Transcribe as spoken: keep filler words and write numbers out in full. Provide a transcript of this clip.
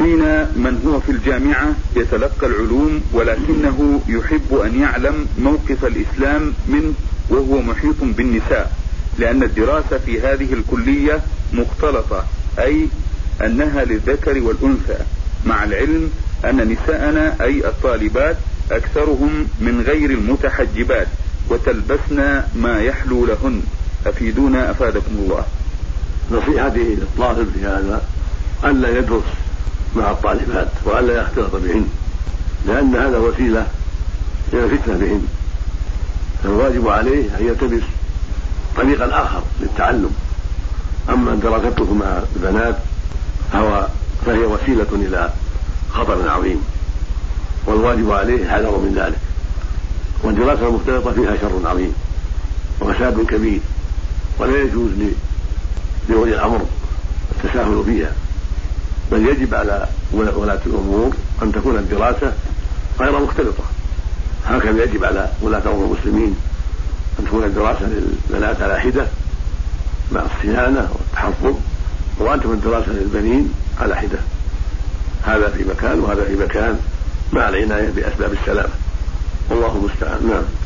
فينا من هو في الجامعة يتلقى العلوم ولكنه يحب أن يعلم موقف الإسلام منه وهو محيط بالنساء، لأن الدراسة في هذه الكلية مختلطة، أي أنها للذكر والأنثى، مع العلم أن نساءنا أي الطالبات أكثرهم من غير المتحجبات وتلبسن ما يحلو لهن. أفيدونا أفادكم الله. نصيحتي للطالب في هذا ألا يدرس مع الطالبات وألا يختلط بهن، لأن هذا وسيلة إلى الفتنة بهن، فالواجب عليه أن يلتمس طريقا آخر للتعلم. أما دراسته مع البنات فهي وسيلة إلى خطر عظيم، والواجب عليه الحذر من ذلك. والدراسة المختلطة فيها شر عظيم وفساد كبير، ولا يجوز لولي الأمر التساهل فيها، بل يجب على ولاة الأمور أن تكون الدراسة غير مختلطة. هكذا يجب على ولاة أمور المسلمين أن تكون الدراسة للبنات على حدة مع الصيانة والتحفظ، وأن تكون الدراسة للبنين على حدة، هذا في مكان وهذا في مكان، مع العناية بأسباب السلامة. والله المستعان. نعم.